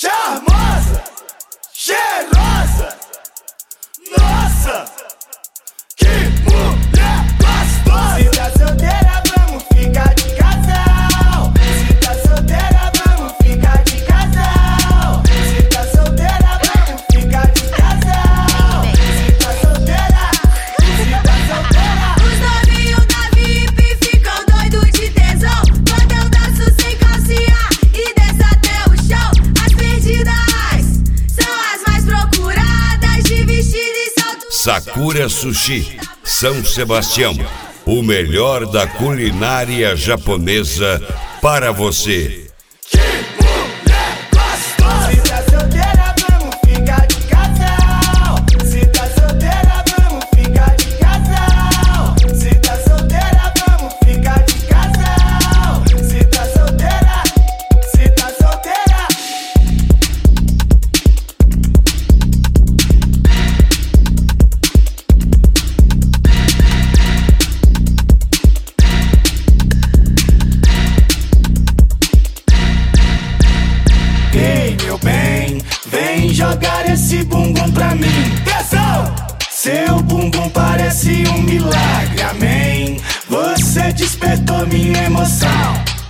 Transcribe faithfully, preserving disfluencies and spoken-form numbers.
charmosa, cheirosa. Nossa, que mulher gostosa. Se tá solteira, vamos ficar de casal. Se tá solteira, vamos ficar de casal. Se tá solteira, vamos ficar de casal. Se tá solteira, se tá solteira. Os novinhos da V I P ficam doidos de tesão quando eu danço sem calcinha e desço até o chão. As perdidas são as mais procuradas, de vestido e salto. Sakura Sushi, São Sebastião, o melhor da culinária japonesa para você. Que mulher gostosa. Se tá solteira, vamos ficar de casal. Se tá solteira, vamos ficar de casal. Se tá solteira, vamos ficar de casal. Se tá solteira, se tá solteira. Ei, meu bem, vem jogar esse bumbum pra mim. Tesão! Seu bumbum parece um milagre, amém. Você despertou minha emoção.